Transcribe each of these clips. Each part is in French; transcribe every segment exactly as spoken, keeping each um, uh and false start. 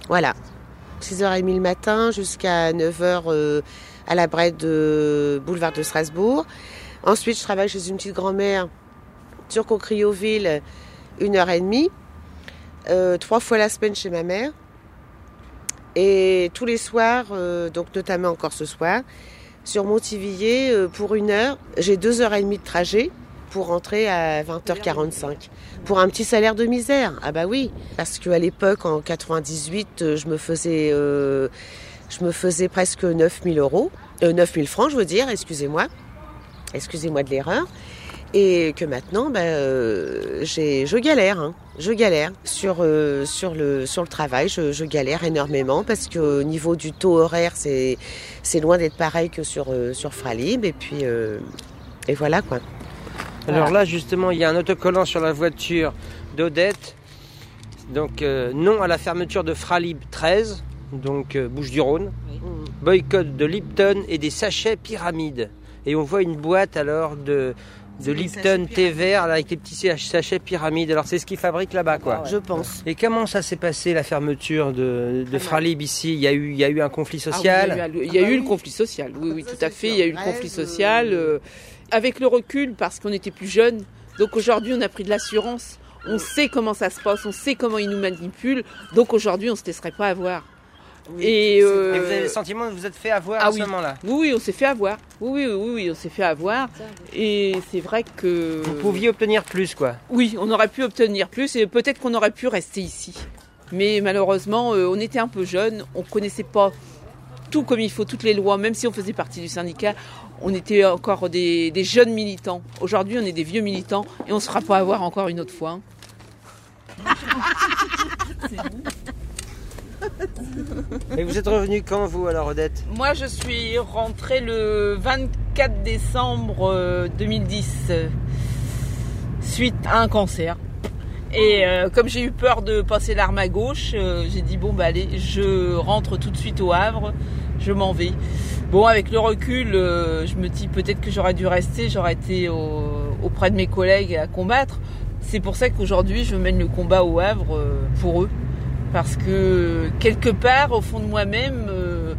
Voilà. six heures trente le matin jusqu'à neuf heures euh, à la Brette de boulevard de Strasbourg. Ensuite, je travaille chez une petite grand-mère sur Cocrioville, une heure et demie. Euh, trois fois la semaine chez ma mère. Et tous les soirs, euh, donc notamment encore ce soir, sur Montivilliers, euh, pour une heure, j'ai deux heures et demie de trajet pour rentrer à vingt heures quarante-cinq. Pour un petit salaire de misère. Ah bah oui, parce qu'à l'époque, en quatre-vingt-dix-huit, je me faisais, euh, je me faisais presque neuf mille euros, euh, neuf mille francs, je veux dire, excusez-moi. Excusez-moi de l'erreur. Et que maintenant, ben, euh, j'ai, je galère, hein. je galère sur euh, sur le sur le travail, je, je galère énormément parce qu'au niveau du taux horaire, c'est c'est loin d'être pareil que sur euh, sur Fralib. Et puis euh, et voilà quoi. Alors Voilà. là, justement, il y a un autocollant sur la voiture d'Odette. Donc euh, non à la fermeture de Fralib treize, donc euh, Bouches-du-Rhône. Oui. Boycott de Lipton et des sachets pyramides. Et on voit une boîte alors de de Lipton thé vert avec les petits sachets pyramides. Alors c'est ce qu'ils fabriquent là-bas, quoi. Je pense. Et comment ça s'est passé la fermeture de, de Fralib ici ? Il y a eu, il y a eu un conflit social. Ah, oui, il y a eu, il y a eu le conflit social. Oui, oui, tout à fait. Il y a eu le conflit social. Euh, avec le recul, parce qu'on était plus jeunes. Donc aujourd'hui, on a pris de l'assurance. On sait comment ça se passe. On sait comment ils nous manipulent. Donc aujourd'hui, on se laisserait pas avoir. Oui. Et, euh... Et vous avez le sentiment que vous êtes fait avoir ah, à oui. ce moment-là ? Oui, oui, on s'est fait avoir. Oui, oui, oui, oui, on s'est fait avoir. Et c'est vrai que... Vous pouviez obtenir plus, quoi. Oui, on aurait pu obtenir plus et peut-être qu'on aurait pu rester ici. Mais malheureusement, euh, on était un peu jeunes, on ne connaissait pas tout comme il faut, toutes les lois, même si on faisait partie du syndicat, on était encore des, des jeunes militants. Aujourd'hui, on est des vieux militants et on ne se fera pas avoir encore une autre fois. Hein. Et vous êtes revenu quand, vous, alors, Odette ? Moi, je suis rentrée le vingt-quatre décembre deux mille dix, suite à un cancer. Et euh, comme j'ai eu peur de passer l'arme à gauche, euh, j'ai dit bon bah allez, je rentre tout de suite au Havre, je m'en vais. Bon, avec le recul, euh, je me dis peut-être que j'aurais dû rester, j'aurais été au, auprès de mes collègues à combattre. C'est pour ça qu'aujourd'hui, je mène le combat au Havre euh, pour eux. Parce que quelque part, au fond de moi-même, euh,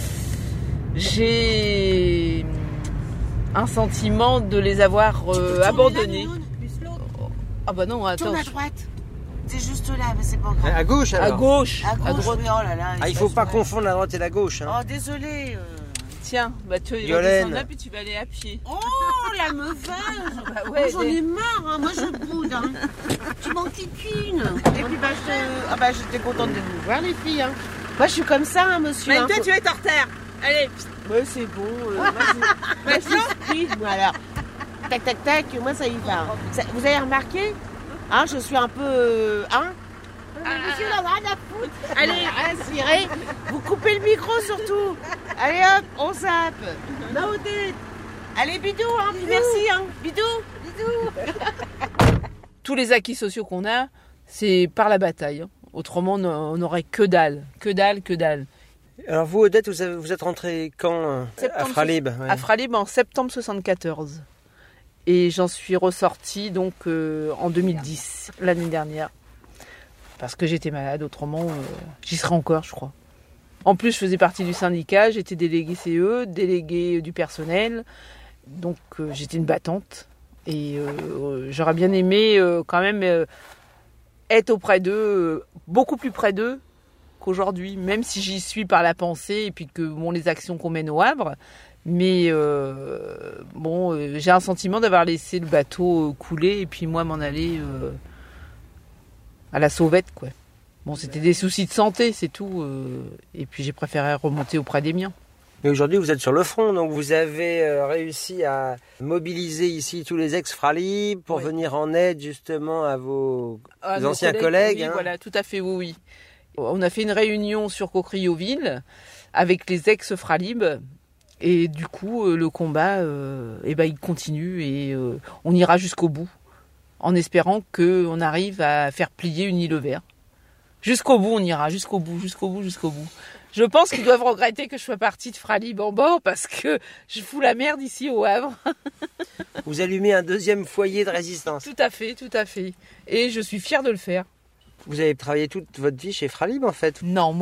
j'ai un sentiment de les avoir euh, abandonnés. Ah bah non, attends. Tourne à droite. C'est juste là, mais c'est pas grave. À gauche, alors ? À gauche. À gauche, à droite. oui, oh là là. Ah, il faut pas confondre la droite et la gauche. Hein. Oh, désolé. Euh... Tiens, bah tu vas Yolène. descendre là, puis tu vas aller à pied. Oh, la meuveuse. Bah ouais, oh, j'en des... ai marre, hein. Moi je boude. Hein. Tu m'en qu'une. Et puis bah, je... ah, bah, j'étais contente de vous voir, les filles. Hein. Moi je suis comme ça, hein, monsieur. Mais hein, toi, faut... tu vas être en retard. Allez. Ouais, c'est bon. Euh, moi, je suis voilà. Tac, tac, tac, moi ça y va. Ça, vous avez remarqué hein, je suis un peu... Euh, hein Ah, monsieur, là, rien à foutre. Allez, rien à cirer. Vous coupez le micro surtout. Allez hop, on zappe. Maudit. Allez, bidou, hein, puis merci, hein. Bidou. Bidou. Tous les acquis sociaux qu'on a, c'est par la bataille. Hein. Autrement, on n'aurait que dalle. Que dalle, que dalle. Alors vous, Odette, vous, avez, vous êtes rentrée quand septembre, à Fralib ouais. À Fralib en septembre soixante-quatorze. Et j'en suis ressortie donc euh, en deux mille dix, l'année dernière. Parce que j'étais malade, autrement euh, j'y serais encore, je crois. En plus, je faisais partie du syndicat, j'étais déléguée C E, déléguée du personnel. Donc euh, j'étais une battante. Et euh, j'aurais bien aimé euh, quand même euh, être auprès d'eux, euh, beaucoup plus près d'eux qu'aujourd'hui. Même si j'y suis par la pensée et puis que bon, les actions qu'on mène au Havre. Mais euh, bon, euh, j'ai un sentiment d'avoir laissé le bateau euh, couler et puis moi m'en aller euh, à la sauvette, quoi. Bon, c'était des soucis de santé, c'est tout. Euh, et puis j'ai préféré remonter auprès des miens. Mais aujourd'hui, vous êtes sur le front, donc vous avez euh, réussi à mobiliser ici tous les ex-Fralib pour oui. venir en aide justement à vos à anciens collègues. collègues oui, hein. Voilà, tout à fait, oui, oui. On a fait une réunion sur Cocrioville avec les ex-Fralib. Et du coup, euh, le combat, euh, eh ben, il continue et euh, on ira jusqu'au bout, en espérant qu'on arrive à faire plier une île verte. Jusqu'au bout, on ira, jusqu'au bout, jusqu'au bout, jusqu'au bout. Je pense qu'ils doivent regretter que je sois partie de Fralib en bord parce que je fous la merde ici au Havre. Vous allumez un deuxième foyer de résistance. Tout à fait, tout à fait. Et je suis fière de le faire. Vous avez travaillé toute votre vie chez Fralib en fait ? Non, moi.